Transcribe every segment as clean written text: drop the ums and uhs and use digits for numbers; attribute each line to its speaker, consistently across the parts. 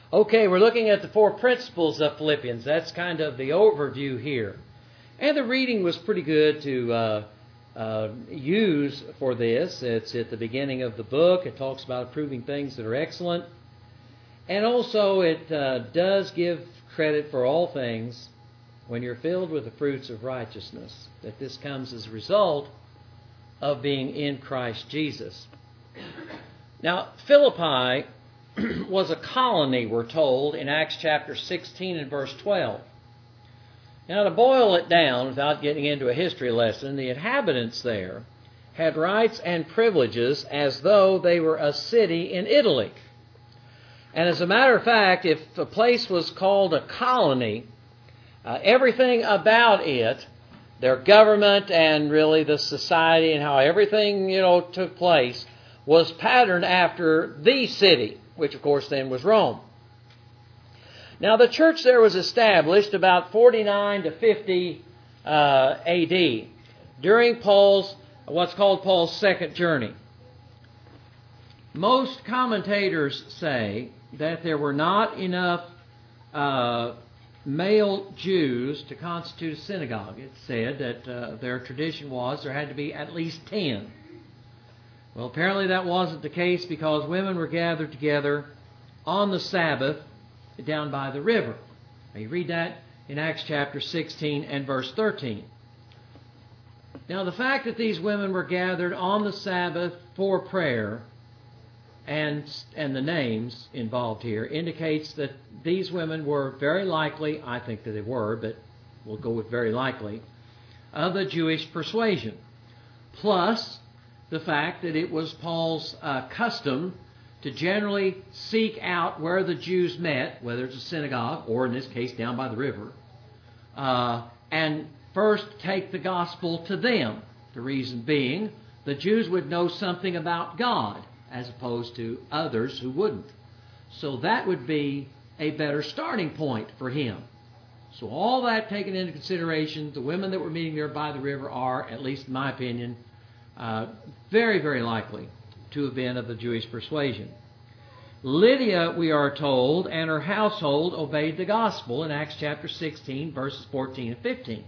Speaker 1: Okay, we're looking at the 4 principles of Philippians. That's kind of the overview here. And the reading was pretty good to use for this. It's at the beginning of the book. It talks about proving things that are excellent. And also it does give credit for all things when you're filled with the fruits of righteousness, that this comes as a result of being in Christ Jesus. Now, Philippi was a colony, we're told, in Acts chapter 16 and verse 12. Now, to boil it down without getting into a history lesson, the inhabitants there had rights and privileges as though they were a city in Italy. And as a matter of fact, if a place was called a colony, everything about it, their government and really the society and how everything, took place, was patterned after the city, which of course then was Rome. Now the church there was established about 49 to 50 AD during what's called Paul's second journey. Most commentators say that there were not enough male Jews to constitute a synagogue. It said that their tradition was there had to be at least 10. Well, apparently that wasn't the case because women were gathered together on the Sabbath down by the river. Now you read that in Acts chapter 16 and verse 13. Now the fact that these women were gathered on the Sabbath for prayer and the names involved here indicates that these women were very likely, I think that they were, but we'll go with very likely, of the Jewish persuasion. Plus the fact that it was Paul's custom to generally seek out where the Jews met, whether it's a synagogue or in this case down by the river, and first take the gospel to them. The reason being, the Jews would know something about God as opposed to others who wouldn't. So that would be a better starting point for him. So all that taken into consideration, the women that were meeting there by the river are, at least in my opinion, very, very likely to have been of the Jewish persuasion. Lydia, we are told, and her household obeyed the gospel in Acts chapter 16, verses 14 and 15.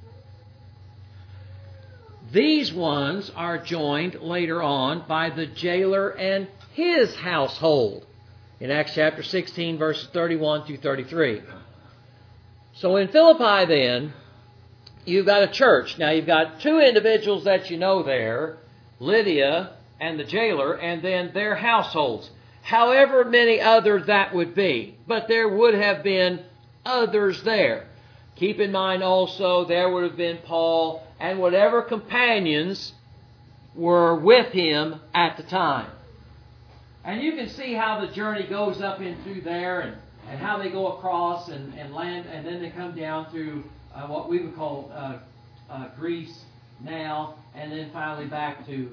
Speaker 1: These ones are joined later on by the jailer and his household in Acts chapter 16, verses 31 through 33. So in Philippi then, you've got a church. Now you've got 2 individuals that you know there, Lydia and the jailer, and then their households. However many others that would be. But there would have been others there. Keep in mind also there would have been Paul and whatever companions were with him at the time. And you can see how the journey goes up in through there and how they go across and land, and then they come down through what we would call Greece now, and then finally back to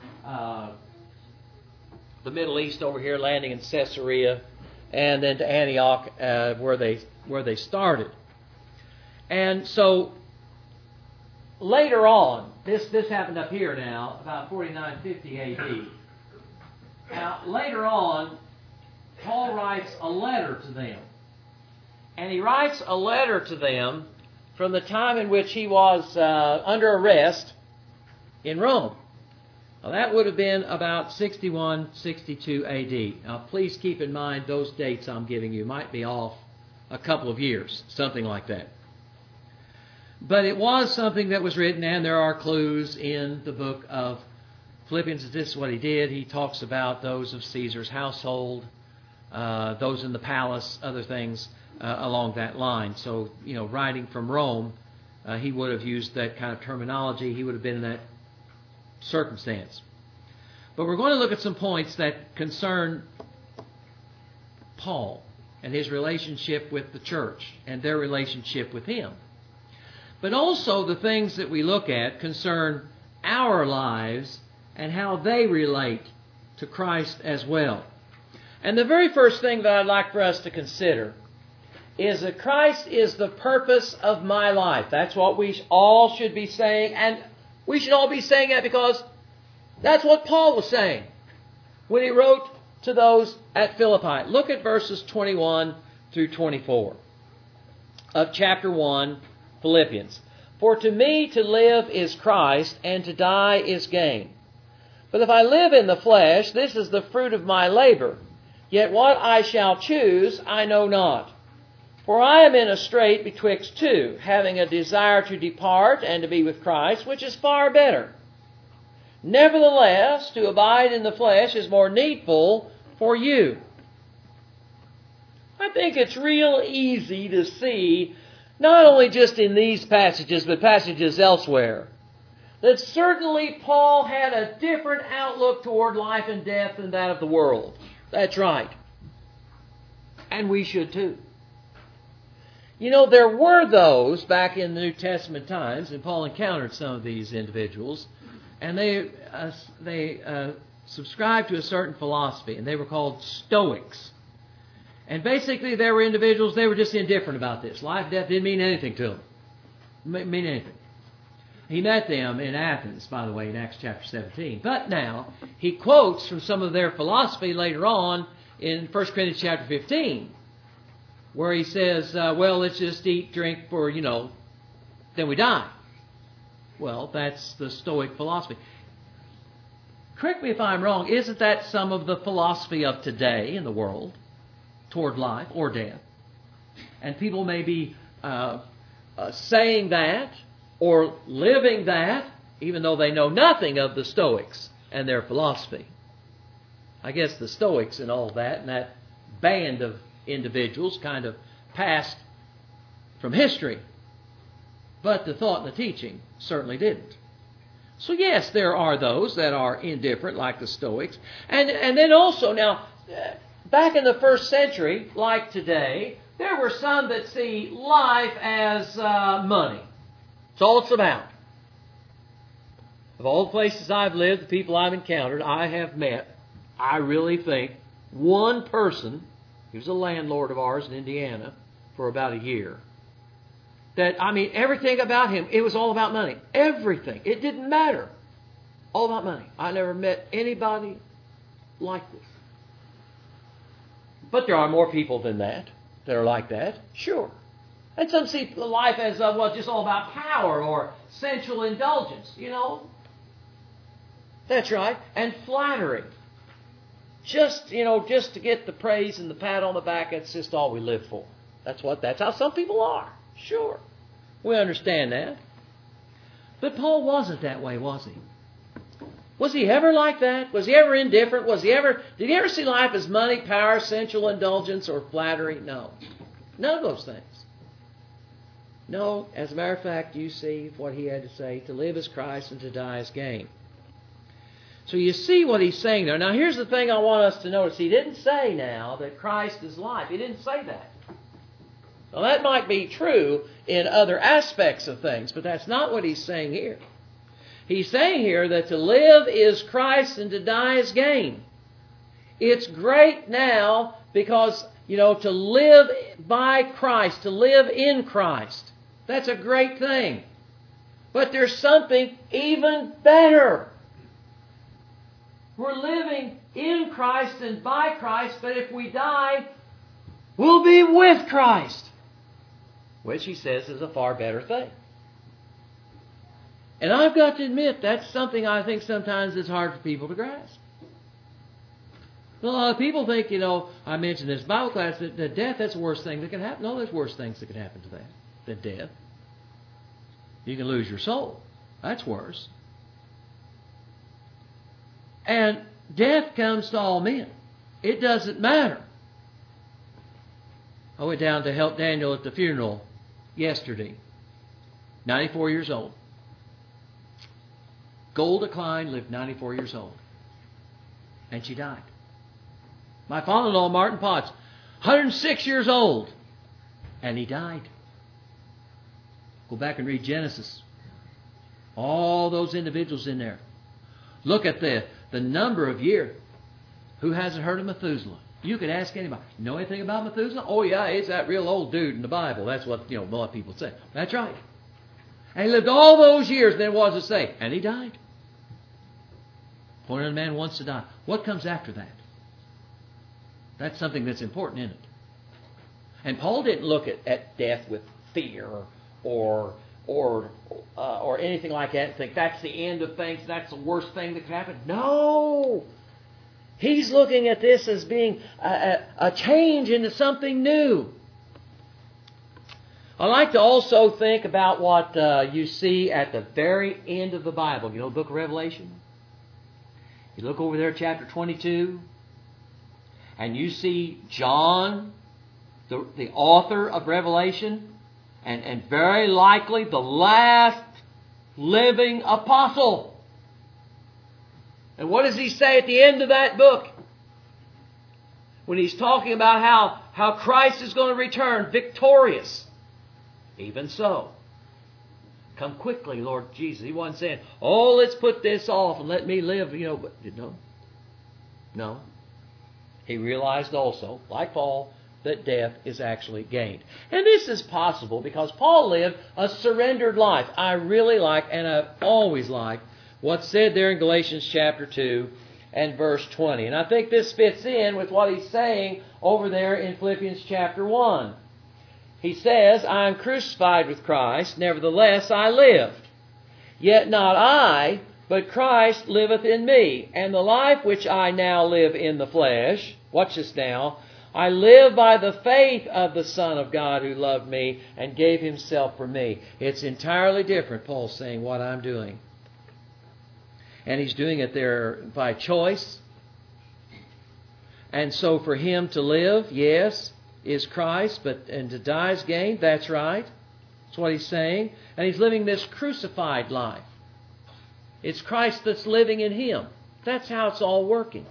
Speaker 1: the Middle East over here, landing in Caesarea, and then to Antioch where they started. And so later on, this happened up here now, about 4950 AD. Now, later on, Paul writes a letter to them. And he writes a letter to them from the time in which he was under arrest in Rome. Now, that would have been about 61, 62 AD. Now, please keep in mind those dates I'm giving you might be off a couple of years, something like that. But it was something that was written, and there are clues in the book of Philippians. This is what he did. He talks about those of Caesar's household, those in the palace, other things along that line. So, writing from Rome, he would have used that kind of terminology. He would have been in that circumstance. But we're going to look at some points that concern Paul and his relationship with the church and their relationship with him. But also the things that we look at concern our lives and how they relate to Christ as well. And the very first thing that I'd like for us to consider is that Christ is the purpose of my life. That's what we all should be saying, and we should all be saying that because that's what Paul was saying when he wrote to those at Philippi. Look at verses 21 through 24 of chapter 1, Philippians. For to me to live is Christ, and to die is gain. But if I live in the flesh, this is the fruit of my labor. Yet what I shall choose, I know not. For I am in a strait betwixt two, having a desire to depart and to be with Christ, which is far better. Nevertheless, to abide in the flesh is more needful for you. I think it's real easy to see, not only just in these passages, but passages elsewhere, that certainly Paul had a different outlook toward life and death than that of the world. That's right. And we should too. You know, there were those back in the New Testament times, and Paul encountered some of these individuals, and they subscribed to a certain philosophy, and they were called Stoics. And basically, there were individuals, they were just indifferent about this. Life and death didn't mean anything to them. Mean anything. He met them in Athens, by the way, in Acts chapter 17. But now, he quotes from some of their philosophy later on in 1 Corinthians chapter 15, where he says, well, let's just eat, drink for, then we die. Well, that's the Stoic philosophy. Correct me if I'm wrong, isn't that some of the philosophy of today in the world toward life or death? And people may be saying that or living that, even though they know nothing of the Stoics and their philosophy. I guess the Stoics and all that, and that band of individuals kind of passed from history. But the thought and the teaching certainly didn't. So yes, there are those that are indifferent, like the Stoics. And then also, now, back in the first century, like today, there were some that see life as money. It's all it's about. Of all the places I've lived, the people I've encountered, I have met, I really think, one person, he was a landlord of ours in Indiana for about a year, that, everything about him, it was all about money. Everything. It didn't matter. All about money. I never met anybody like this. But there are more people than that are like that. Sure. And some see life as, just all about power or sensual indulgence, That's right. And flattery. Just to get the praise and the pat on the back, that's just all we live for. That's how some people are. Sure. We understand that. But Paul wasn't that way, was he? Was he ever like that? Was he ever indifferent? Did he ever see life as money, power, sensual indulgence, or flattery? No. None of those things. No, as a matter of fact, you see what he had to say. To live is Christ and to die is gain. So you see what he's saying there. Now here's the thing I want us to notice. He didn't say now that Christ is life. He didn't say that. Now that might be true in other aspects of things, but that's not what he's saying here. He's saying here that to live is Christ and to die is gain. It's great now because, to live by Christ, to live in Christ, that's a great thing. But there's something even better. We're living in Christ and by Christ, but if we die, we'll be with Christ, which he says is a far better thing. And I've got to admit, that's something I think sometimes is hard for people to grasp. A lot of people think, I mentioned this Bible class, that death, that's the worst thing that can happen. No, there's worse things that can happen to that than death. You can lose your soul. That's worse. And death comes to all men. It doesn't matter. I went down to help Daniel at the funeral yesterday. 94 years old. Golda Klein lived 94 years old. And she died. My father-in-law, Martin Potts, 106 years old. And he died. Go back and read Genesis. All those individuals in there. Look at the number of years. Who hasn't heard of Methuselah? You could ask anybody. Know anything about Methuselah? Oh yeah, he's that real old dude in the Bible. That's what a lot of people say. That's right. And he lived all those years. And then what does it say? And he died. When a man wants to die, what comes after that? That's something that's important, isn't it? And Paul didn't look at death with fear or anything like that and think that's the end of things, that's the worst thing that could happen. No! He's looking at this as being a change into something new. I like to also think about what you see at the very end of the Bible. You know the book of Revelation? You look over there at chapter 22, and you see John, the author of Revelation, and very likely the last living apostle. And what does he say at the end of that book? When he's talking about how Christ is going to return victorious. Even so, come quickly, Lord Jesus. He wasn't saying, oh, let's put this off and let me live. But no. He realized also, like Paul, that death is actually gained. And this is possible because Paul lived a surrendered life. I really like, and I've always liked, what's said there in Galatians chapter 2 and verse 20. And I think this fits in with what he's saying over there in Philippians chapter 1. He says, I am crucified with Christ, nevertheless I live. Yet not I, but Christ liveth in me. And the life which I now live in the flesh, watch this now, I live by the faith of the Son of God who loved me and gave himself for me. It's entirely different, Paul's saying, what I'm doing. And he's doing it there by choice. And so for him to live, yes, is Christ, and to die is gain. That's right. That's what he's saying. And he's living this crucified life. It's Christ that's living in him. That's how it's all working.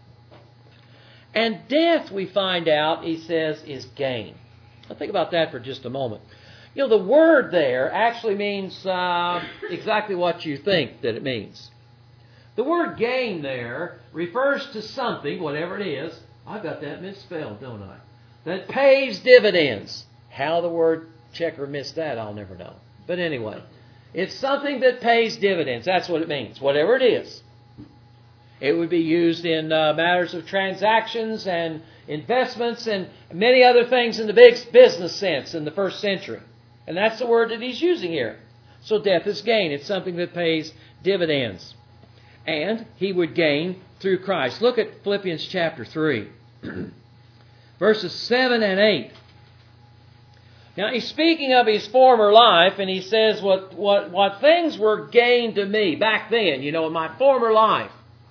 Speaker 1: And death, we find out, he says, is gain. Now think about that for just a moment. The word there actually means exactly what you think that it means. The word gain there refers to something, whatever it is. I've got that misspelled, don't I? That pays dividends. How the word checker missed that, I'll never know. But anyway, it's something that pays dividends. That's what it means, whatever it is. It would be used in matters of transactions and investments and many other things in the big business sense in the first century. And that's the word that he's using here. So death is gain. It's something that pays dividends. And he would gain through Christ. Look at Philippians chapter 3. Verses 7 and 8. Now he's speaking of his former life, and he says what things were gained to me back then, in my former life.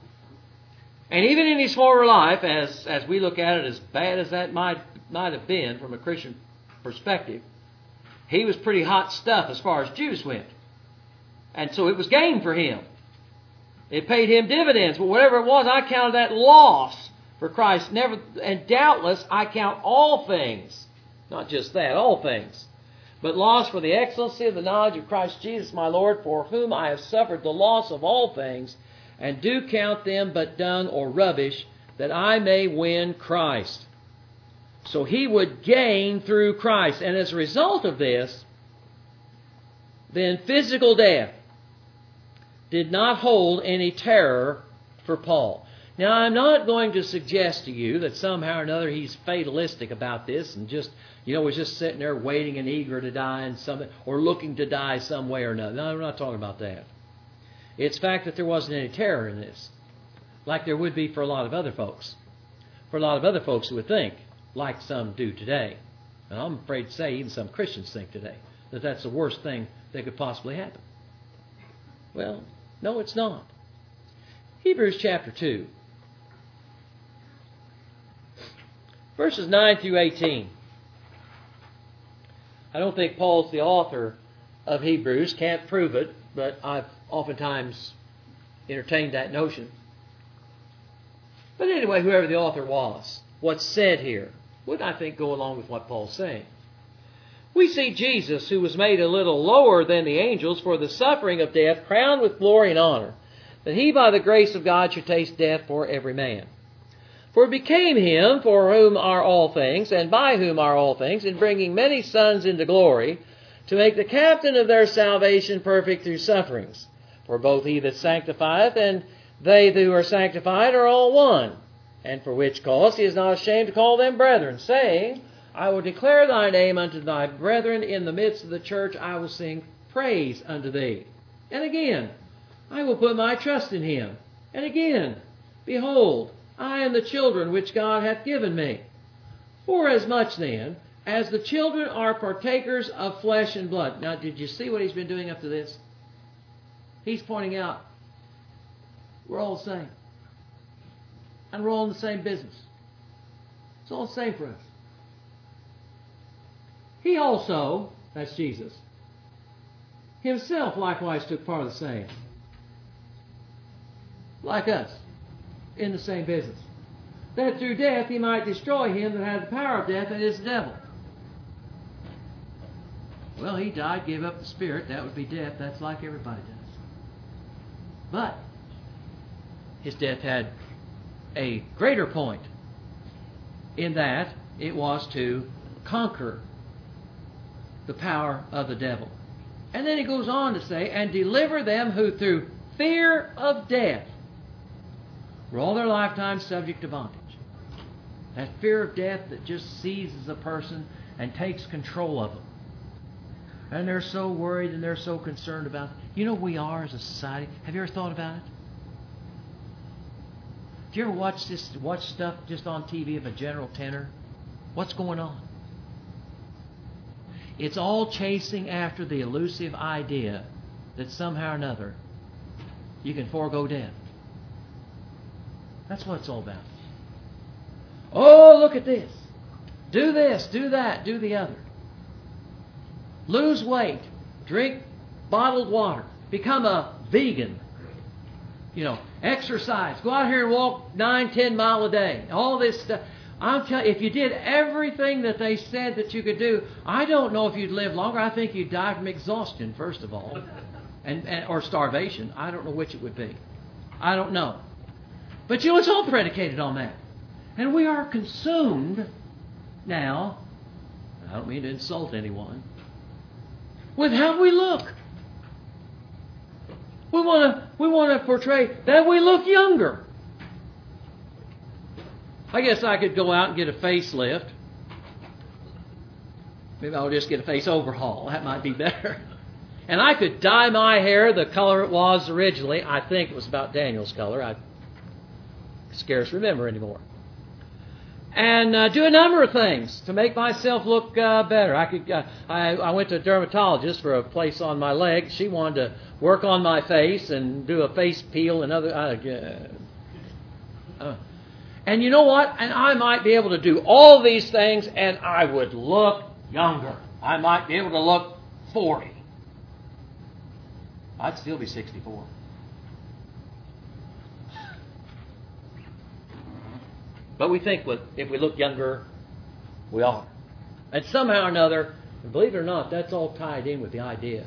Speaker 1: And even in his former life, as we look at it, as bad as that might have been from a Christian perspective, he was pretty hot stuff as far as Jews went. And so it was gain for him. It paid him dividends, but whatever it was, I counted that loss for Christ. And doubtless I count all things, not just that, all things, but loss for the excellency of the knowledge of Christ Jesus my Lord, for whom I have suffered the loss of all things, and do count them but dung or rubbish, that I may win Christ. So he would gain through Christ. And as a result of this, then physical death did not hold any terror for Paul. Now, I'm not going to suggest to you that somehow or another he's fatalistic about this and just, was just sitting there waiting and eager to die in some, or looking to die some way or another. No, I'm not talking about that. It's the fact that there wasn't any terror in this, like there would be for a lot of other folks. For a lot of other folks who would think, like some do today. And I'm afraid to say even some Christians think today, that that's the worst thing that could possibly happen. Well, no, it's not. Hebrews chapter 2. Verses 9 through 18. I don't think Paul's the author of Hebrews. Can't prove it, but I've oftentimes entertained that notion. But anyway, whoever the author was, what's said here would, I think, go along with what Paul's saying. We see Jesus, who was made a little lower than the angels for the suffering of death, crowned with glory and honor, that he by the grace of God should taste death for every man. For it became him for whom are all things, and by whom are all things, in bringing many sons into glory, to make the captain of their salvation perfect through sufferings. For both he that sanctifieth and they who are sanctified are all one. And for which cause he is not ashamed to call them brethren, saying, I will declare thy name unto thy brethren. In the midst of the church I will sing praise unto thee. And again, I will put my trust in him. And again, behold, I and the children which God hath given me. Forasmuch then as the children are partakers of flesh and blood. Now, did you see what he's been doing up to this? He's pointing out we're all the same. And we're all in the same business. It's all the same for us. He also, that's Jesus, himself likewise took part of the same. Like us, in the same business. That through death he might destroy him that had the power of death, and is the devil. Well, he died, gave up the spirit. That would be death. That's like everybody does. But his death had a greater point in that it was to conquer the power of the devil. And then he goes on to say, and deliver them who through fear of death were all their lifetime subject to bondage. That fear of death that just seizes a person and takes control of them. And they're so worried and they're so concerned about it. You know we are as a society. Have you ever thought about it? Do you ever watch stuff just on TV of a general tenor? What's going on? It's all chasing after the elusive idea that somehow or another you can forego death. That's what it's all about. Oh, look at this. Do this, do that, do the other. Lose weight. Drink bottled water. Become a vegan. Exercise. Go out here and walk 9-10 miles a day. All this stuff. I'm telling you, if you did everything that they said that you could do, I don't know if you'd live longer. I think you'd die from exhaustion, first of all, or starvation. I don't know which it would be. I don't know. But it's all predicated on that. And we are consumed now, I don't mean to insult anyone, with how we look. We want to portray that we look younger. I guess I could go out and get a facelift. Maybe I'll just get a face overhaul. That might be better. And I could dye my hair the color it was originally. I think it was about Daniel's color. I scarce remember anymore. And do a number of things to make myself look better. I went to a dermatologist for a place on my leg. She wanted to work on my face and do a face peel and other. And you know what? And I might be able to do all these things, and I would look younger. I might be able to look 40. I'd still be 64. But we think if we look younger, we are. And somehow or another, and believe it or not, that's all tied in with the idea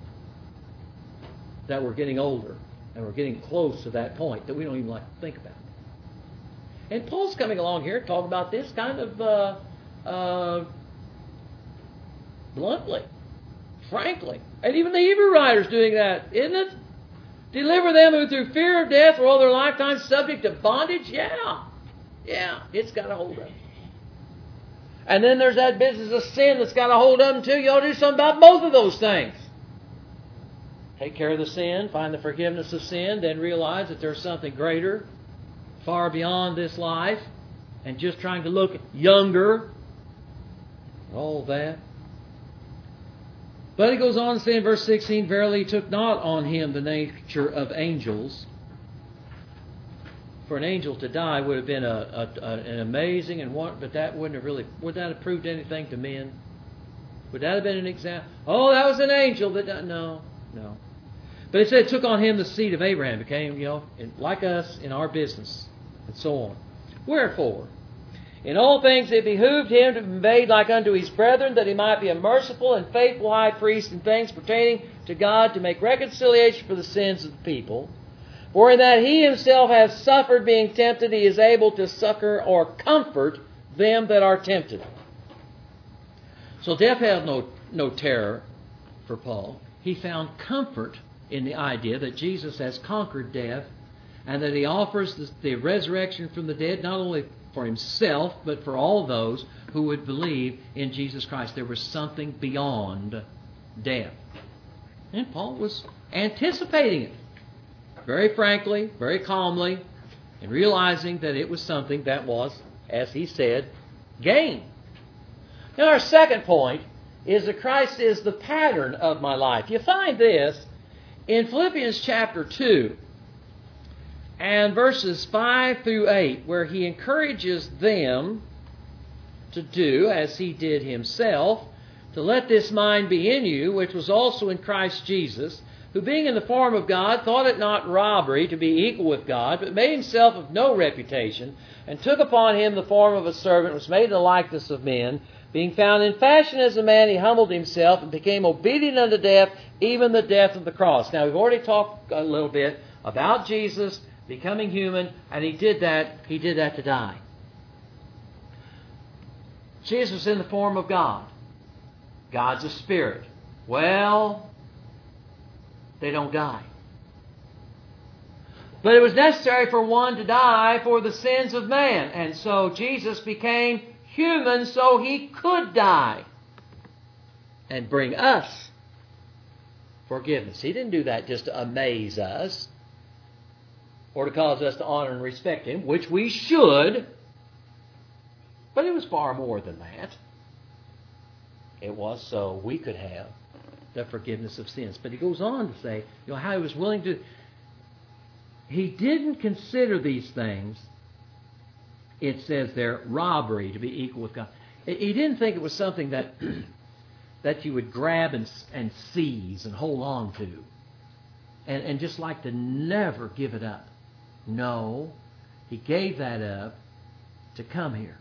Speaker 1: that we're getting older and we're getting close to that point that we don't even like to think about. And Paul's coming along here talking about this kind of bluntly, frankly. And even the Hebrew writer's doing that, isn't it? Deliver them who through fear of death were all their lifetime subject to bondage? Yeah, it's got a hold of them. And then there's that business of sin that's got a hold of them too. You ought to do something about both of those things. Take care of the sin, find the forgiveness of sin, then realize that there's something greater, far beyond this life, and just trying to look younger. All that. But it goes on to say in verse 16, verily he took not on him the nature of angels. For an angel to die would have been an amazing but that wouldn't have really, would that have proved anything to men? Would that have been an example? Oh, that was an angel that died. No. But it said took on him the seed of Abraham, became, like us in our business, and so on. Wherefore, in all things it behooved him to be made like unto his brethren, that he might be a merciful and faithful high priest in things pertaining to God, to make reconciliation for the sins of the people. For in that he himself has suffered being tempted, he is able to succor or comfort them that are tempted. So death had no terror for Paul. He found comfort in the idea that Jesus has conquered death and that he offers the resurrection from the dead not only for himself, but for all those who would believe in Jesus Christ. There was something beyond death. And Paul was anticipating it very frankly, very calmly, and realizing that it was something that was, as he said, gain. Now our second point is that Christ is the pattern of my life. You find this in Philippians chapter 2 and verses 5 through 8, where he encourages them to do as he did himself, to let this mind be in you, which was also in Christ Jesus, who being in the form of God, thought it not robbery to be equal with God, but made himself of no reputation, and took upon him the form of a servant, was made in the likeness of men. Being found in fashion as a man, he humbled himself and became obedient unto death, even the death of the cross. Now, we've already talked a little bit about Jesus becoming human, and he did that to die. Jesus was in the form of God. God's a spirit. Well, they don't die. But it was necessary for one to die for the sins of man. And so Jesus became human so he could die and bring us forgiveness. He didn't do that just to amaze us or to cause us to honor and respect him, which we should. But it was far more than that. It was so we could have the forgiveness of sins. But he goes on to say, how he was willing to... He didn't consider these things, it says there, robbery to be equal with God. He didn't think it was something that that you would grab and seize and hold on to and just like to never give it up. No, he gave that up to come here.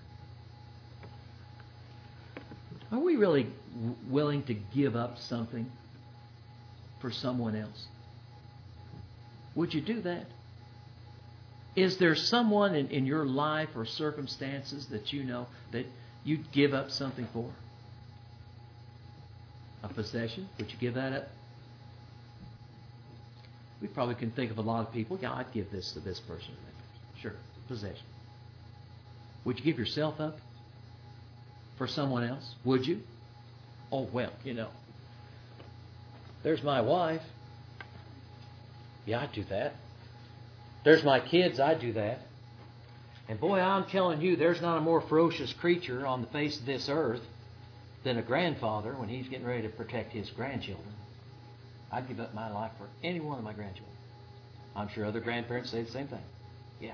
Speaker 1: Are we really willing to give up something for someone else? Would you do that? Is there someone in your life or circumstances that you know that you'd give up something for? A possession? Would you give that up? We probably can think of a lot of people. Yeah, I'd give this to this person. Sure, possession. Would you give yourself up for someone else? Would you? Oh, well, there's my wife. Yeah, I'd do that. There's my kids. I'd do that. And boy, I'm telling you, there's not a more ferocious creature on the face of this earth than a grandfather when he's getting ready to protect his grandchildren. I'd give up my life for any one of my grandchildren. I'm sure other grandparents say the same thing. Yeah.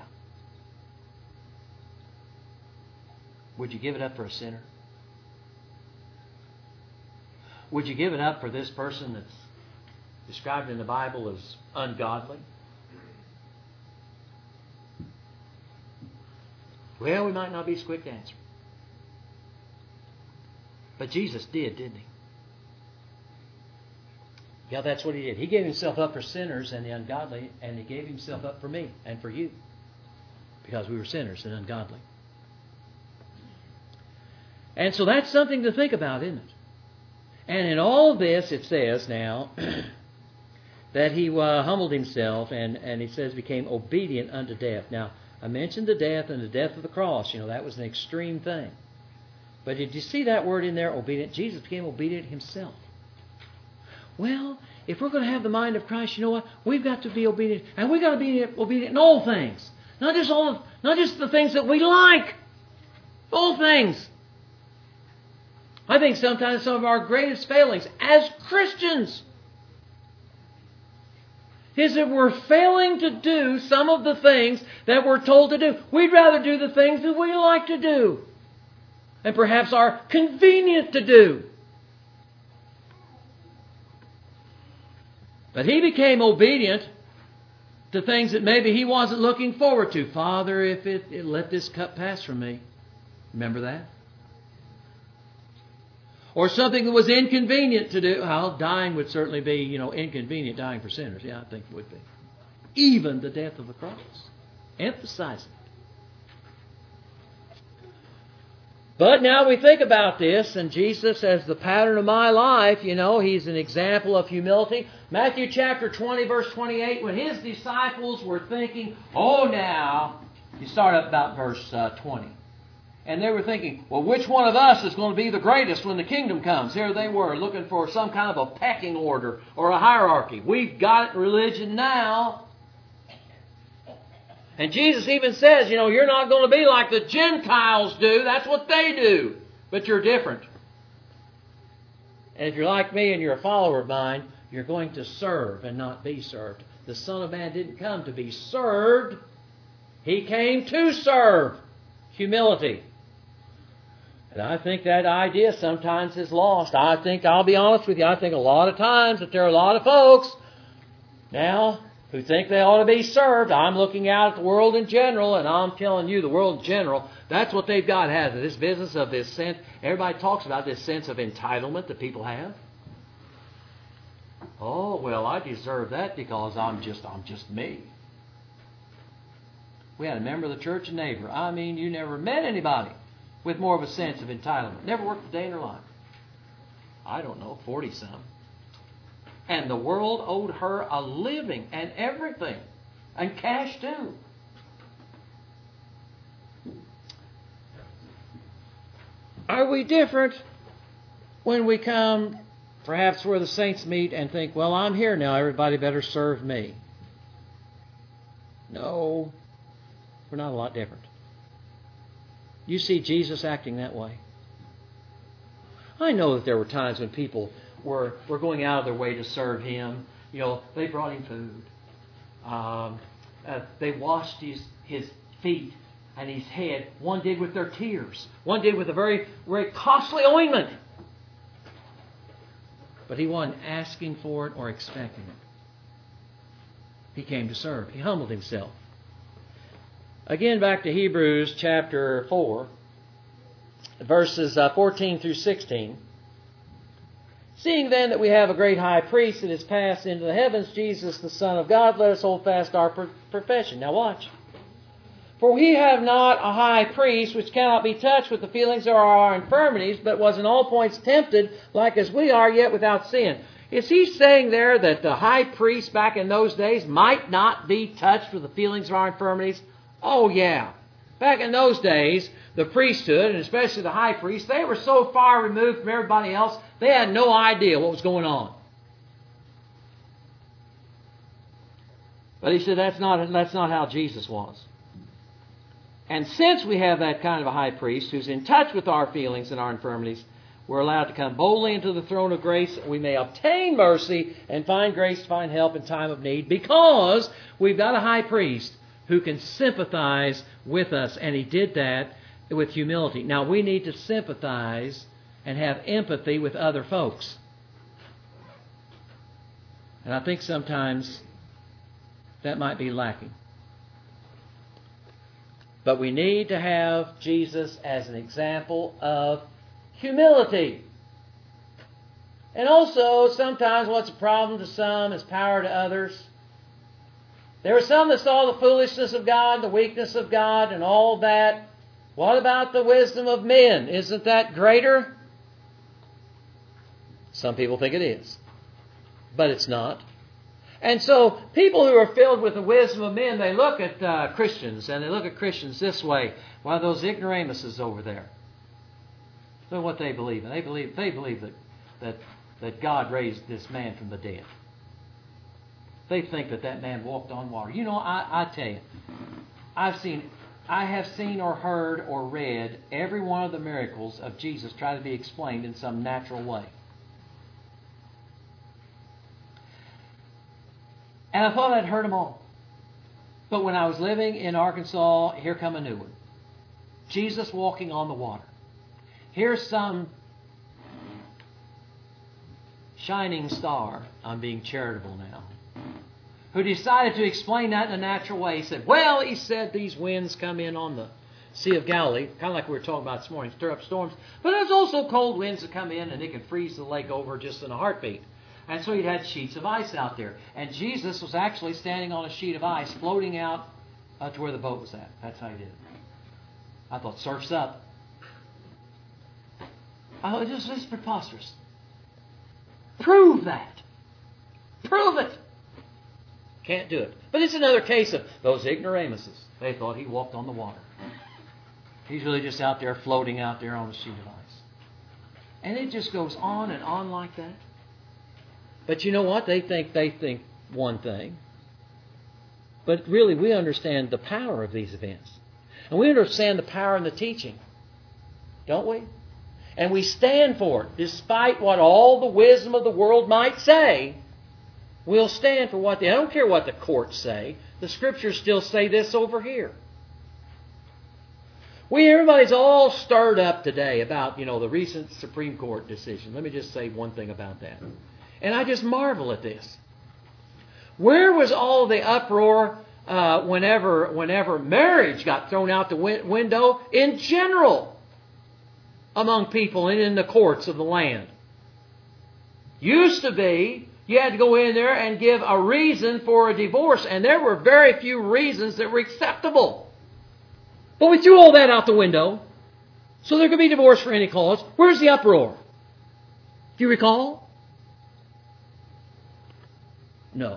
Speaker 1: Would you give it up for a sinner? Would you give it up for this person that's described in the Bible as ungodly? Well, we might not be so quick to answer. But Jesus did, didn't he? Yeah, that's what he did. He gave himself up for sinners and the ungodly, and he gave himself up for me and for you, because we were sinners and ungodly. And so that's something to think about, isn't it? And in all of this, it says now that he humbled himself, and he says became obedient unto death. Now, I mentioned the death and the death of the cross. That was an extreme thing. But did you see that word in there, obedient? Jesus became obedient himself. Well, if we're going to have the mind of Christ, you know what? We've got to be obedient, and we've got to be obedient in all things, not just the things that we like. All things. I think sometimes some of our greatest failings as Christians is that we're failing to do some of the things that we're told to do. We'd rather do the things that we like to do and perhaps are convenient to do. But he became obedient to things that maybe he wasn't looking forward to. Father, if it let this cup pass from me. Remember that? Or something that was inconvenient to do. Well, dying would certainly be, inconvenient, dying for sinners. Yeah, I think it would be. Even the death of the cross. Emphasizing it. But now we think about this, and Jesus as the pattern of my life, He's an example of humility. Matthew chapter 20, verse 28, when His disciples were thinking, oh, now, You start up about verse 20. And they were thinking, well, which one of us is going to be the greatest when the kingdom comes? Here they were looking for some kind of a pecking order or a hierarchy. We've got religion now. And Jesus even says, you're not going to be like the Gentiles do. That's what they do. But you're different. And if you're like me and you're a follower of mine, you're going to serve and not be served. The Son of Man didn't come to be served. He came to serve. Humility. And I think that idea sometimes is lost. I'll be honest with you, I think a lot of times that there are a lot of folks now who think they ought to be served. I'm looking out at the world in general, and I'm telling you, the world in general, that's what they've got, has it? This business of this sense. Everybody talks about this sense of entitlement that people have. Oh, well, I deserve that because I'm just me. We had a member of the church, a neighbor. I mean, you never met anybody with more of a sense of entitlement. Never worked a day in her life. I don't know, 40-some. And the world owed her a living and everything. And cash too. Are we different when we come perhaps where the saints meet and think, well, I'm here now, everybody better serve me? No, we're not a lot different. You see Jesus acting that way. I know that there were times when people were going out of their way to serve Him. They brought Him food. They washed His feet and His head. One did with their tears. One did with a very, very costly ointment. But He wasn't asking for it or expecting it. He came to serve. He humbled Himself. Again, back to Hebrews chapter 4, verses 14 through 16. Seeing then that we have a great high priest that is passed into the heavens, Jesus the Son of God, let us hold fast our profession. Now watch. For we have not a high priest which cannot be touched with the feelings of our infirmities, but was in all points tempted like as we are, yet without sin. Is he saying there that the high priest back in those days might not be touched with the feelings of our infirmities? Oh, yeah. Back in those days, the priesthood, and especially the high priest, they were so far removed from everybody else, they had no idea what was going on. But he said that's not how Jesus was. And since we have that kind of a high priest who's in touch with our feelings and our infirmities, we're allowed to come boldly into the throne of grace that we may obtain mercy and find grace to find help in time of need, because we've got a high priest who can sympathize with us, and He did that with humility. Now, we need to sympathize and have empathy with other folks. And I think sometimes that might be lacking. But we need to have Jesus as an example of humility. And also, sometimes what's a problem to some is power to others. There were some that saw the foolishness of God, the weakness of God, and all that. What about the wisdom of men? Isn't that greater? Some people think it is. But it's not. And so people who are filled with the wisdom of men, they look at Christians, and they look at Christians this way. One of those ignoramuses over there. Look at what they believe. And they believe that God raised this man from the dead. They think that man walked on water. I tell you, I have seen or heard or read every one of the miracles of Jesus try to be explained in some natural way. And I thought I'd heard them all. But when I was living in Arkansas, here come a new one. Jesus walking on the water. Here's some shining star. I'm being charitable now. Who decided to explain that in a natural way. He said, these winds come in on the Sea of Galilee, kind of like we were talking about this morning, stir up storms. But there's also cold winds that come in, and it can freeze the lake over just in a heartbeat. And so he had sheets of ice out there. And Jesus was actually standing on a sheet of ice, floating out to where the boat was at. That's how he did it. I thought, surf's up. This is preposterous. Prove that. Prove it. Can't do it. But it's another case of those ignoramuses. They thought he walked on the water. He's really just out there floating out there on a sheet of ice. And it just goes on and on like that. But you know what? They think one thing. But really, we understand the power of these events. And we understand the power in the teaching. Don't we? And we stand for it. Despite what all the wisdom of the world might say, we'll stand for what I don't care what the courts say. The Scriptures still say this over here. Everybody's all stirred up today about, the recent Supreme Court decision. Let me just say one thing about that. And I just marvel at this. Where was all the uproar whenever marriage got thrown out the window in general among people and in the courts of the land? Used to be, you had to go in there and give a reason for a divorce, and there were very few reasons that were acceptable. But we threw all that out the window, so there could be divorce for any cause. Where's the uproar? Do you recall? No.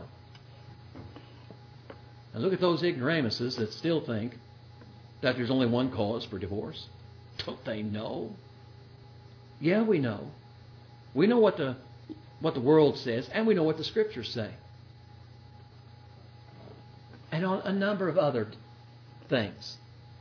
Speaker 1: And look at those ignoramuses that still think that there's only one cause for divorce. Don't they know? Yeah, we know. We know what the world says, and we know what the Scriptures say. And on a number of other things.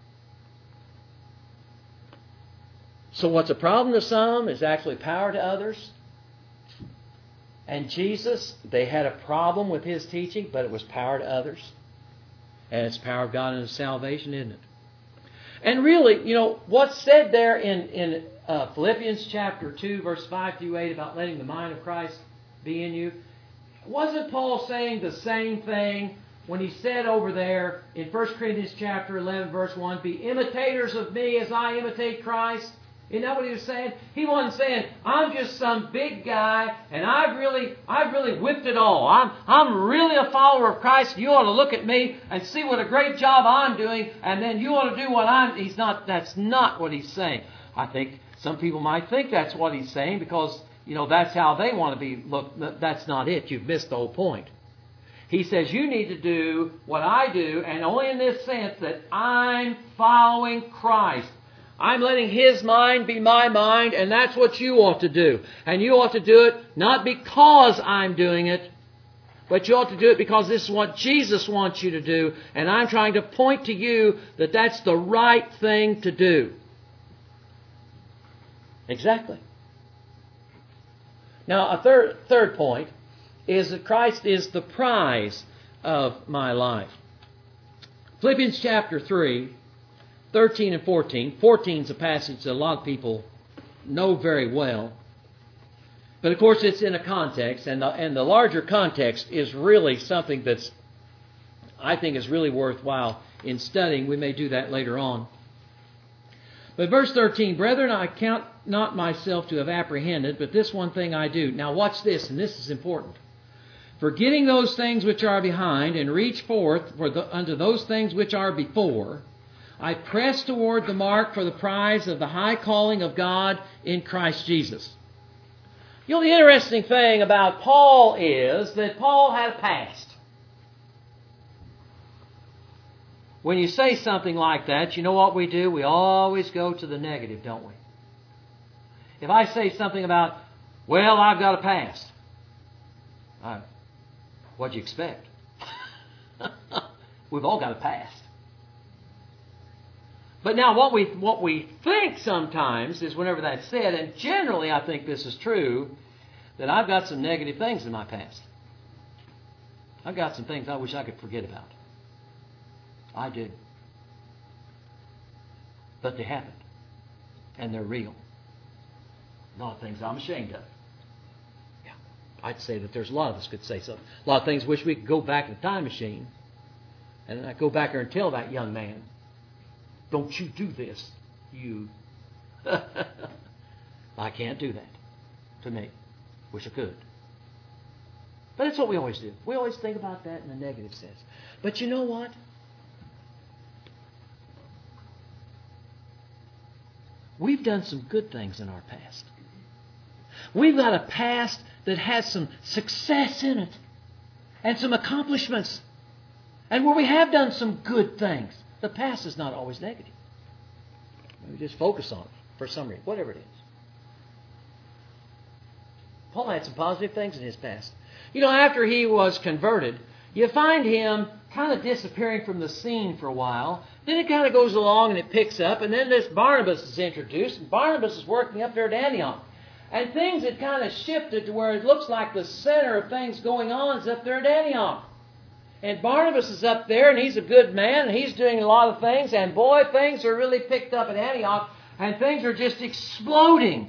Speaker 1: So what's a problem to some is actually power to others. And Jesus, they had a problem with His teaching, but it was power to others. And it's power of God and His salvation, isn't it? And really, what's said there in Philippians chapter 2, verse 5 through 8 about letting the mind of Christ be in you, wasn't Paul saying the same thing when he said over there in 1 Corinthians chapter 11, verse 1, be imitators of me as I imitate Christ? Isn't that what he was saying? He wasn't saying, I'm just some big guy and I've really whipped it all. I'm really a follower of Christ. You ought to look at me and see what a great job I'm doing, and then you ought to do what that's not what he's saying. I think some people might think that's what he's saying because, that's how they want to be. Look, that's not it. You've missed the whole point. He says you need to do what I do, and only in this sense that I'm following Christ. I'm letting His mind be my mind, and that's what you ought to do. And you ought to do it not because I'm doing it, but you ought to do it because this is what Jesus wants you to do. And I'm trying to point to you that that's the right thing to do. Exactly. Now, a third point is that Christ is the prize of my life. Philippians chapter 3, 13 and 14. 14 is a passage that a lot of people know very well. But of course it's in a context, and the larger context is really something that's, I think, is really worthwhile in studying. We may do that later on. But verse 13, brethren, I count not myself to have apprehended, but this one thing I do. Now watch this, and this is important. Forgetting those things which are behind, and reach forth unto those things which are before, I press toward the mark for the prize of the high calling of God in Christ Jesus. The interesting thing about Paul is that Paul had a past. When you say something like that, you know what we do? We always go to the negative, don't we? If I say something about, well, I've got a past. What'd you expect? We've all got a past. But now what we think sometimes is whenever that's said, and generally I think this is true, that I've got some negative things in my past. I've got some things I wish I could forget about. I do. But they happened. And they're real. A lot of things I'm ashamed of. Yeah, I'd say that there's a lot of us could say so. A lot of things wish we could go back in the time machine. And then I go back there and tell that young man, don't you do this, you. I can't do that to me. Wish I could. But that's what we always do. We always think about that in a negative sense. But you know what? We've done some good things in our past. We've got a past that has some success in it. and some accomplishments, and where we have done some good things. The past is not always negative. We just focus on it for some reason, whatever it is. Paul had some positive things in his past. You know, after he was converted, you find him kind of disappearing from the scene for a while. Then it kind of goes along and it picks up, and then this Barnabas is introduced, and Barnabas is working up there at Antioch. And things had kind of shifted to where it looks like the center of things going on is up there at Antioch. And Barnabas is up there, and he's a good man, and he's doing a lot of things, and boy, things are really picked up at Antioch, and things are just exploding.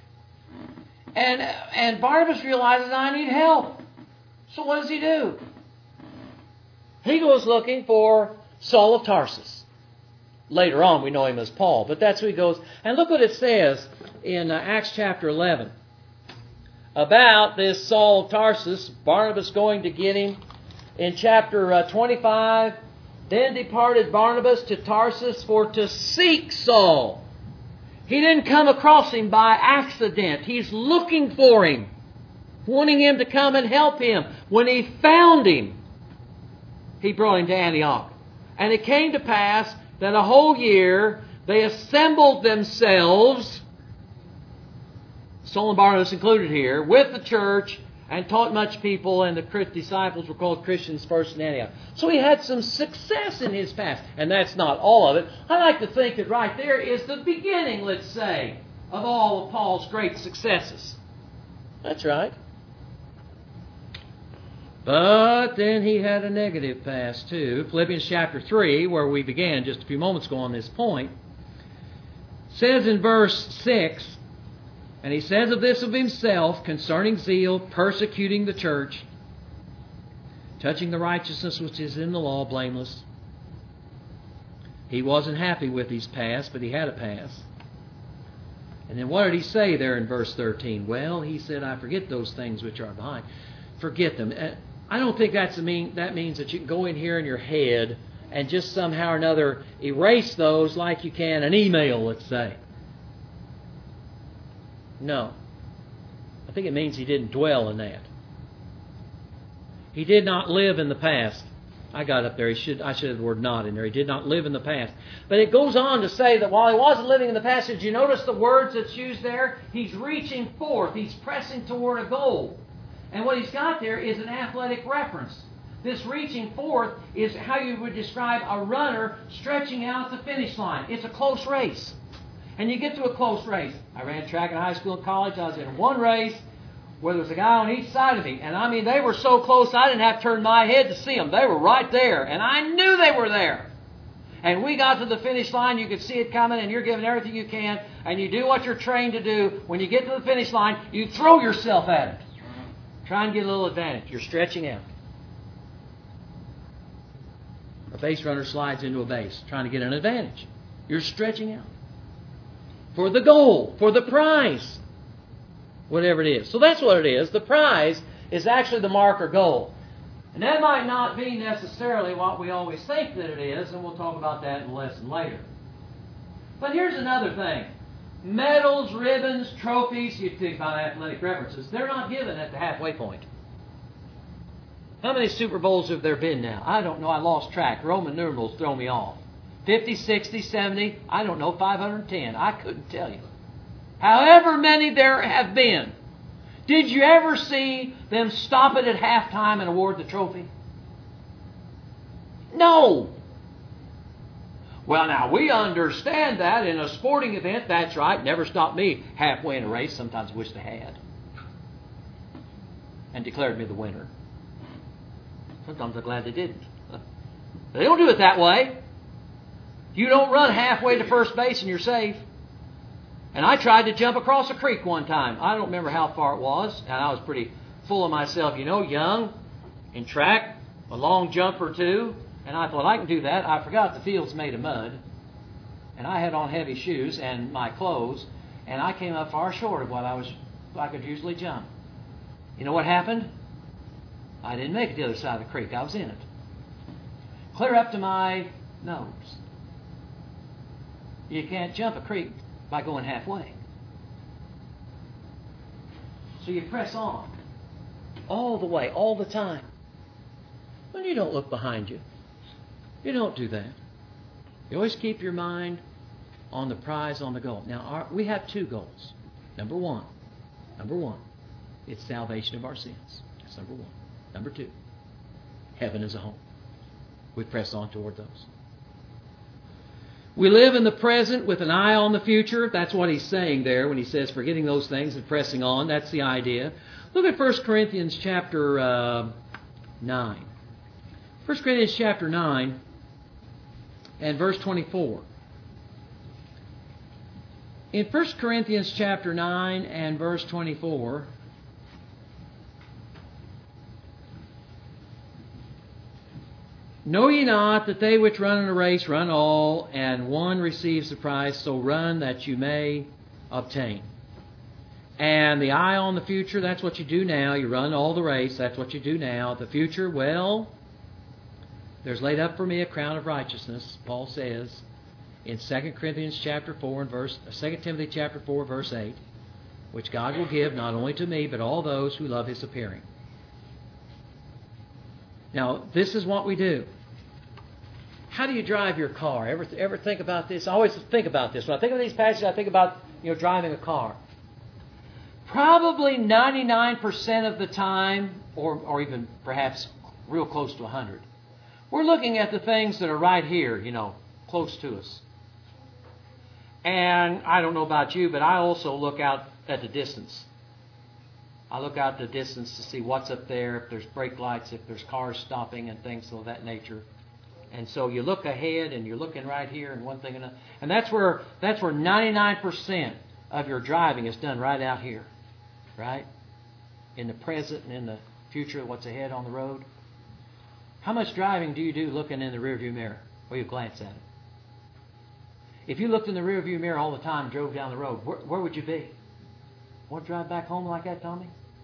Speaker 1: And Barnabas realizes, I need help. So what does he do? He goes looking for Saul of Tarsus. Later on, we know him as Paul, but that's who he goes. And look what it says in Acts chapter 11 about this Saul of Tarsus, Barnabas going to get him. In chapter 25, then departed Barnabas to Tarsus for to seek Saul. He didn't come across him by accident. He's looking for him, wanting him to come and help him. When he found him, he brought him to Antioch. And it came to pass that a whole year they assembled themselves, Saul and Barnabas included here, with the church, and taught much people, and the disciples were called Christians first in Antioch. So he had some success in his past. And that's not all of it. I like to think that right there is the beginning, let's say, of all of Paul's great successes. That's right. But then he had a negative past too. Philippians chapter 3, where we began just a few moments ago on this point, says in verse 6, and he says of this of himself, concerning zeal, persecuting the church, touching the righteousness which is in the law, blameless. He wasn't happy with his past, but he had a past. And then what did he say there in verse 13? Well, he said, I forget those things which are behind. Forget them. I don't think that means that you can go in here in your head and just somehow or another erase those like you can an email, let's say. No. I think it means he didn't dwell in that. He did not live in the past. I got up there. I should have the word not in there. He did not live in the past. But it goes on to say that while he wasn't living in the past, did you notice the words that's used there? He's reaching forth. He's pressing toward a goal. And what he's got there is an athletic reference. This reaching forth is how you would describe a runner stretching out the finish line. It's a close race. And you get to a close race. I ran track in high school and college. I was in one race where there was a guy on each side of me. And I mean, they were so close I didn't have to turn my head to see them. They were right there. And I knew they were there. And we got to the finish line. You could see it coming, and you're giving everything you can. And you do what you're trained to do. When you get to the finish line, you throw yourself at it. Try and get a little advantage. You're stretching out. A base runner slides into a base, trying to get an advantage. You're stretching out. For the goal, for the prize, whatever it is. So that's what it is. The prize is actually the mark or goal. And that might not be necessarily what we always think that it is, and we'll talk about that in a lesson later. But here's another thing. Medals, ribbons, trophies, you think about athletic references, they're not given at the halfway point. How many Super Bowls have there been now? I don't know. I lost track. Roman numerals throw me off. 50, 60, 70, I don't know, 510. I couldn't tell you. However many there have been, did you ever see them stop it at halftime and award the trophy? No. Well, now, we understand that in a sporting event, that's right. Never stopped me halfway in a race. Sometimes I wish they had. And declared me the winner. Sometimes I'm glad they didn't. They don't do it that way. You don't run halfway to first base and you're safe. And I tried to jump across a creek one time. I don't remember how far it was. And I was pretty full of myself, young, in track, a long jump or two. And I thought, I can do that. I forgot the field's made of mud. And I had on heavy shoes and my clothes. And I came up far short of what I could usually jump. You know what happened? I didn't make it to the other side of the creek. I was in it. Clear up to my nose. You can't jump a creek by going halfway. So you press on. All the way, all the time. Well, you don't look behind you. You don't do that. You always keep your mind on the prize, on the goal. Now, we have two goals. Number one, it's salvation of our sins. That's number one. Number two, heaven is a home. We press on toward those. We live in the present with an eye on the future. That's what he's saying there when he says forgetting those things and pressing on. That's the idea. Look at 1 Corinthians chapter 9. 1 Corinthians chapter 9 and verse 24. In 1 Corinthians chapter 9 and verse 24, know ye not that they which run in a race run all, and one receives the prize, so run that you may obtain. And the eye on the future, that's what you do now. You run all the race, that's what you do now. The future, well, there's laid up for me a crown of righteousness, Paul says, in 2 Corinthians chapter 4 and 2 Timothy chapter 4, verse 8, which God will give not only to me, but all those who love His appearing. Now, this is what we do. How do you drive your car? Ever think about this? I always think about this. When I think of these passages, I think about driving a car. Probably 99% of the time, or even perhaps real close to 100, we're looking at the things that are right here, close to us. And I don't know about you, but I also look out at the distance. I look out the distance to see what's up there, if there's brake lights, if there's cars stopping and things of that nature. And so you look ahead and you're looking right here and one thing and another. And that's where 99% of your driving is done right out here. Right? In the present and in the future, what's ahead on the road. How much driving do you do looking in the rearview mirror? Or you glance at it? If you looked in the rearview mirror all the time and drove down the road, where would you be? Want to drive back home like that, Tommy?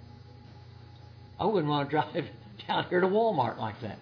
Speaker 1: I wouldn't want to drive down here to Walmart like that.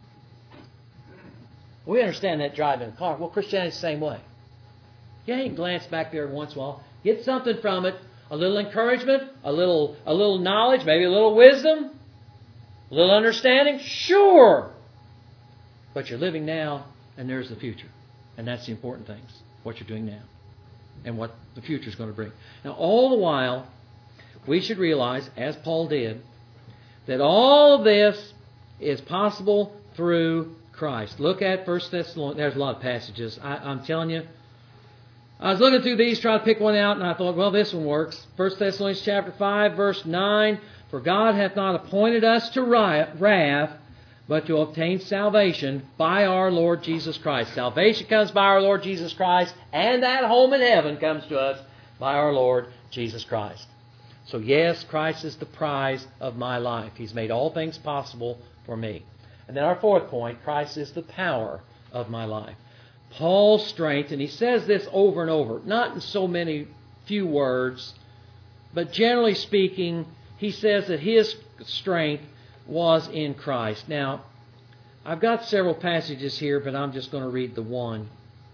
Speaker 1: We understand that driving a car. Well, Christianity's the same way. You ain't glance back there once in a while. Get something from it. A little encouragement, a little knowledge, maybe a little wisdom, a little understanding. Sure. But you're living now, and there's the future. And that's the important things. What you're doing now. And what the future is going to bring. Now, all the while, we should realize, as Paul did, that all of this is possible through Christ. Look at 1 Thessalonians. There's a lot of passages. I'm telling you. I was looking through these, trying to pick one out, and I thought, well, this one works. 1 Thessalonians chapter 5, verse 9. For God hath not appointed us to wrath, but to obtain salvation by our Lord Jesus Christ. Salvation comes by our Lord Jesus Christ, and that home in heaven comes to us by our Lord Jesus Christ. So yes, Christ is the prize of my life. He's made all things possible for me. And then our fourth point, Christ is the power of my life. Paul's strength, and he says this over and over, not in so many few words, but generally speaking, he says that his strength was in Christ. Now, I've got several passages here, but I'm just going to read the one.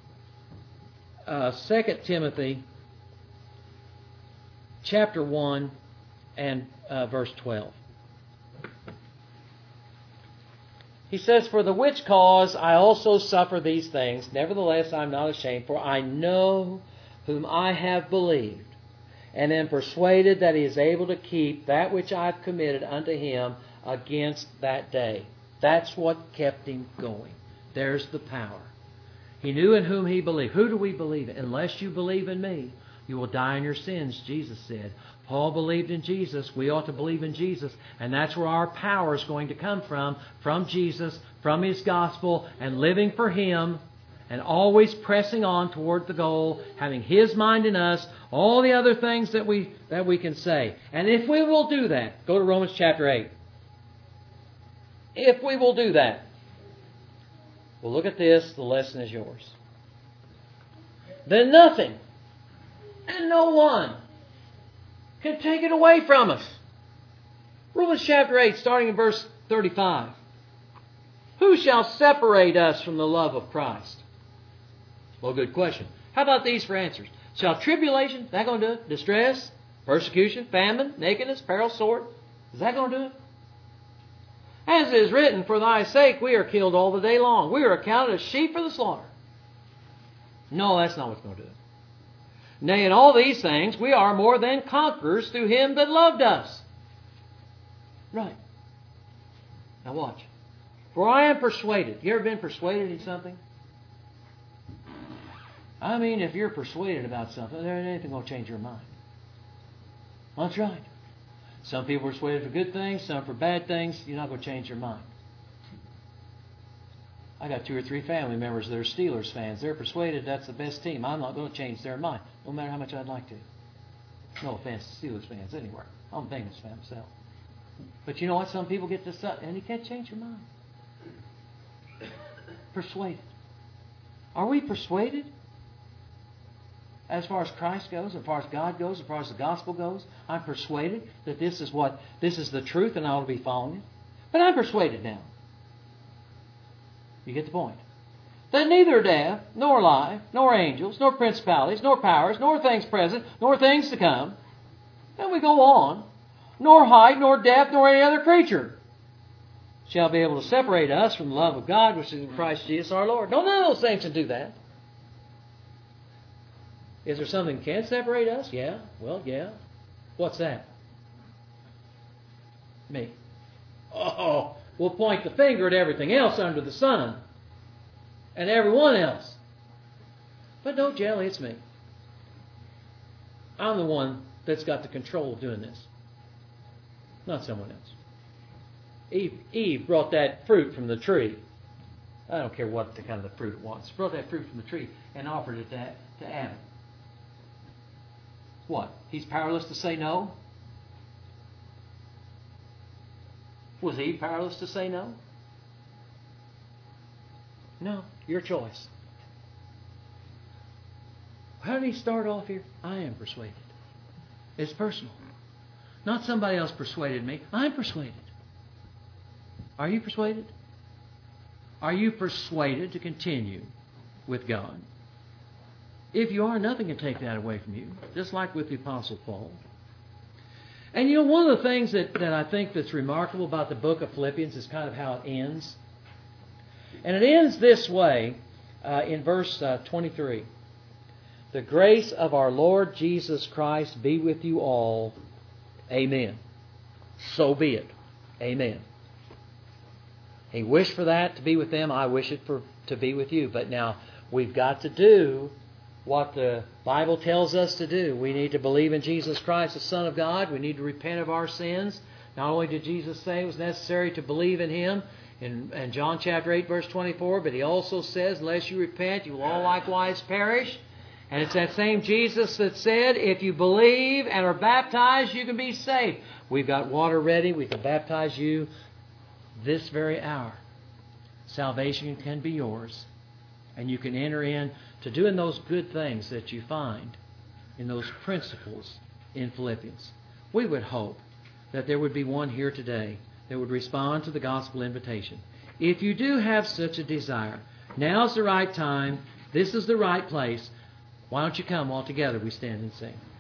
Speaker 1: 2 Timothy chapter 1 and verse 12. He says, for the which cause I also suffer these things. Nevertheless, I am not ashamed, for I know whom I have believed, and am persuaded that He is able to keep that which I have committed unto Him against that day. That's what kept him going. There's the power. He knew in whom he believed. Who do we believe in? Unless you believe in me, you will die in your sins, Jesus said. Paul believed in Jesus. We ought to believe in Jesus. And that's where our power is going to come from Jesus, from His gospel, and living for Him, and always pressing on toward the goal, having His mind in us, all the other things that we can say. And if we will do that, go to Romans chapter 8. If we will do that, well, look at this, the lesson is yours. Then nothing and no one can take it away from us. Romans chapter 8, starting in verse 35. Who shall separate us from the love of Christ? Well, good question. How about these for answers? Shall tribulation, is that going to do it? Distress, persecution, famine, nakedness, peril, sword, is that going to do it? As it is written, for thy sake we are killed all the day long. We are accounted as sheep for the slaughter. No, that's not what's going to do it. Nay, in all these things we are more than conquerors through Him that loved us. Right. Now watch. For I am persuaded. You ever been persuaded in something? I mean, if you're persuaded about something, there ain't anything going to change your mind. That's right. Some people are persuaded for good things, some for bad things. You're not going to change your mind. I got 2 or 3 family members that are Steelers fans. They're persuaded that's the best team. I'm not going to change their mind, no matter how much I'd like to. No offense to Steelers fans anywhere. I'm a Bengals fan myself. But you know what? Some people get this up, and you can't change your mind. Persuaded. Are we persuaded? As far as Christ goes, as far as God goes, as far as the gospel goes, I'm persuaded that this is the truth and I ought to be following it. But I'm persuaded now. You get the point. That neither death, nor life, nor angels, nor principalities, nor powers, nor things present, nor things to come, and we go on, nor height, nor depth, nor any other creature shall be able to separate us from the love of God which is in Christ Jesus our Lord. No, none of those things can do that. Is there something that can separate us? Yeah. Well, yeah. What's that? Me. Oh, we'll point the finger at everything else under the sun. And everyone else. But no, Jelly, it's me. I'm the one that's got the control of doing this. Not someone else. Eve brought that fruit from the tree. I don't care what the kind of the fruit it was. Brought that fruit from the tree and offered it to Adam. What? He's powerless to say no? Was Eve powerless to say no? No. Your choice. How did he start off here? I am persuaded. It's personal. Not somebody else persuaded me. I'm persuaded. Are you persuaded? Are you persuaded to continue with God? If you are, nothing can take that away from you. Just like with the Apostle Paul. And you know, one of the things that I think that's remarkable about the book of Philippians is kind of how it ends. And it ends this way in verse 23. The grace of our Lord Jesus Christ be with you all. Amen. So be it. Amen. He wished for that to be with them. I wish it to be with you. But now we've got to do what the Bible tells us to do. We need to believe in Jesus Christ, the Son of God. We need to repent of our sins. Not only did Jesus say it was necessary to believe in Him in John chapter 8, verse 24, but He also says, unless you repent, you will all likewise perish. And it's that same Jesus that said, if you believe and are baptized, you can be saved. We've got water ready. We can baptize you this very hour. Salvation can be yours. And you can enter in to doing those good things that you find in those principles in Philippians. We would hope that there would be one here today that would respond to the gospel invitation. If you do have such a desire, now's the right time. This is the right place. Why don't you come all together? We stand and sing.